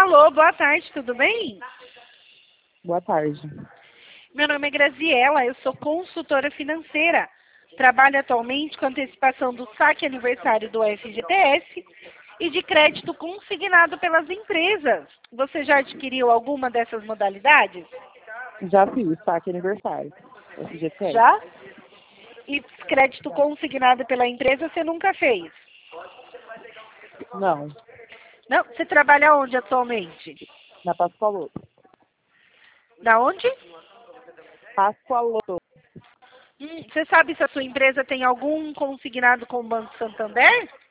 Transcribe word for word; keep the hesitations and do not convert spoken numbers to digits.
Alô, boa tarde, tudo bem? Boa tarde. Meu nome é Graziela, eu sou consultora financeira. Trabalho atualmente com antecipação do saque aniversário do F G T S e de crédito consignado pelas empresas. Você já adquiriu alguma dessas modalidades? Já fiz saque aniversário. F G T S. Já? E crédito consignado pela empresa você nunca fez? Não, Não? Você trabalha onde atualmente? na Pascoaloto. Da onde? Pascoaloto. Hum, você sabe se a sua empresa tem algum consignado com o Banco Santander?